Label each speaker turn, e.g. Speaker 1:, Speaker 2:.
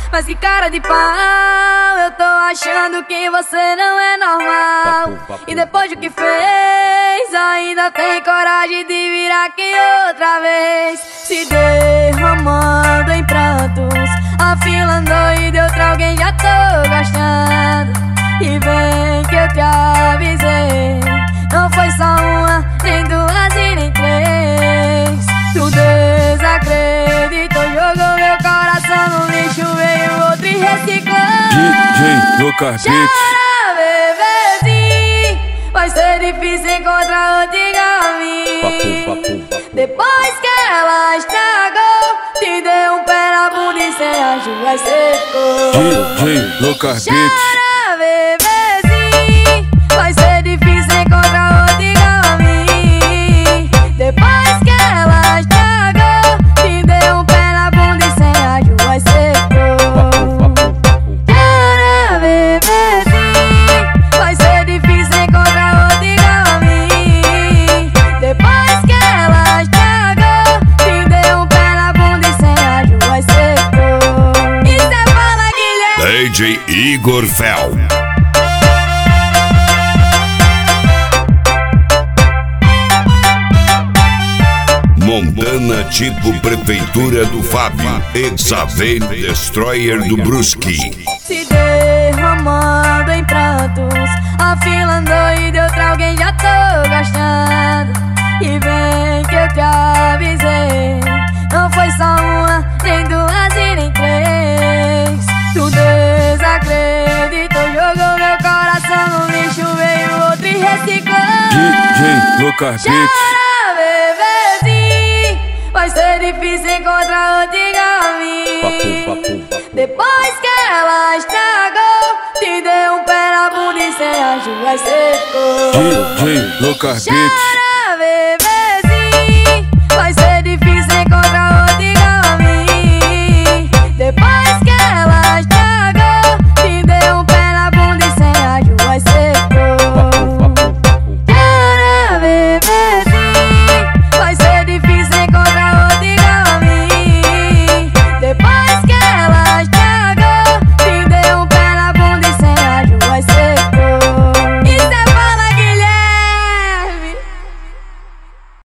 Speaker 1: Mas que cara de pau, eu tô achando que você não é normal. E depois do que fez, ainda tem coragem de vir aqui outra vez. Se derramando em prantos, afilando e outra alguém já tô gostando. E vem que eu te avisei, não foi só uma, nem duas e nem três. Tu desacreditou, jogou meu coração no lixo, veio outro e reciclou.
Speaker 2: DJ Lucas Beat.
Speaker 1: Chora, bebezinho, vai ser difícil encontrar outro igual a mim. Depois que ela estragou, te deu um pé na bunda e sem ajuda e secou.
Speaker 2: DJ Lucas Beat.
Speaker 1: Chora, bebezinho, vai ser difícil encontrar outro igual a mim. Depois que ela estragou, te deu um pé na bunda e sem ajuda e secou. Chora, bebezinho, vai ser difícil encontrar outro igual a mim. Depois que ela estragou, te deu um pé na bunda e sem ajuda e secou. E cê fala, Guilherme?
Speaker 3: DJ Igor Fel. Montana tipo Prefeitura do Fábio, Exaven Destroyer do Brusque.
Speaker 1: Se derramando em prantos, afilando e de outra alguém já tô gostando. E vem que eu te avisei, não foi só uma, nem duas e nem três. Tu desacreditou, jogou meu coração no lixo, veio outro e reciclou.
Speaker 2: DJ Lucas Beat.
Speaker 1: Chora, bebezinho, vai ser difícil encontrar outro igual a mim. Depois que ela estragou, te deu um pé na bunda e sem ajuda e secou.
Speaker 2: DJ Lucas Beat.